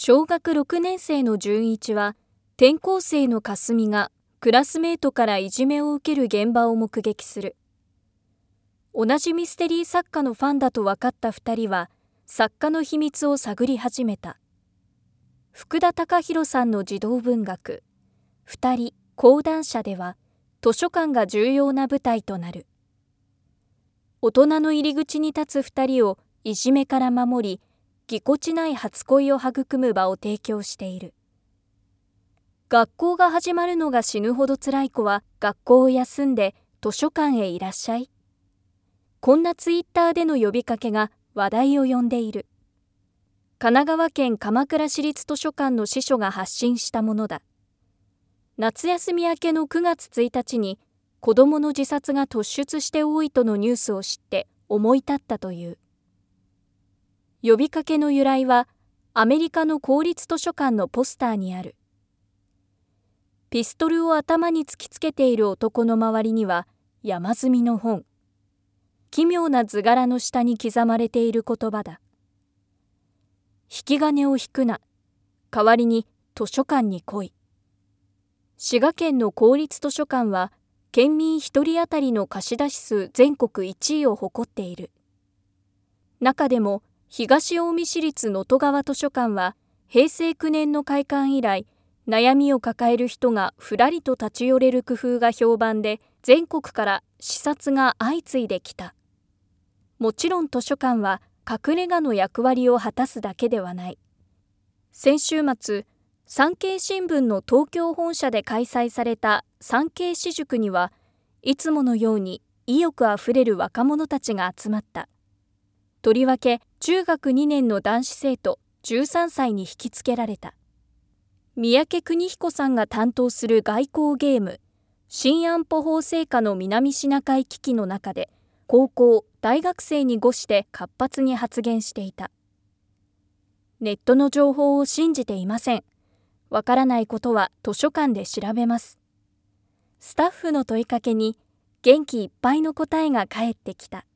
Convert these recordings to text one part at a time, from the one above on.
小学6年生の純一は、転校生のかすみがクラスメートからいじめを受ける現場を目撃する。同じミステリー作家のファンだと分かった2人は、作家の秘密を探り始めた。福田隆弘さんの児童文学、二人講談社では、図書館が重要な舞台となる。大人の入り口に立つ2人をいじめから守り、ぎこちない初恋を育む場を提供している。学校が始まるのが死ぬほど辛い子は学校を休んで図書館へいらっしゃい。こんなツイッターでの呼びかけが話題を呼んでいる。神奈川県鎌倉市立図書館の司書が発信したものだ。夏休み明けの9月1日に子どもの自殺が突出して多いとのニュースを知って思い立ったという。呼びかけの由来はアメリカの公立図書館のポスターにある。ピストルを頭に突きつけている男の周りには山積みの本。奇妙な図柄の下に刻まれている言葉だ。引き金を引くな。代わりに図書館に来い。滋賀県の公立図書館は県民1人当たりの貸出数全国1位を誇っている。中でも東近江市立能登川図書館は平成9年の開館以来、悩みを抱える人がふらりと立ち寄れる工夫が評判で、全国から視察が相次いできた。もちろん図書館は隠れ家の役割を果たすだけではない。先週末、産経新聞の東京本社で開催された産経私塾には、いつものように意欲あふれる若者たちが集まった。とりわけ中学2年の男子生徒13歳に引きつけられた。三宅邦彦さんが担当する外交ゲーム、新安保法制下の南シナ海危機の中で、高校、大学生に誤して活発に発言していた。ネットの情報を信じていません。わからないことは図書館で調べます。スタッフの問いかけに元気いっぱいの答えが返ってきた。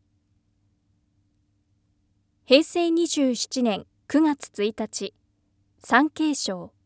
平成27年9月1日、産経省。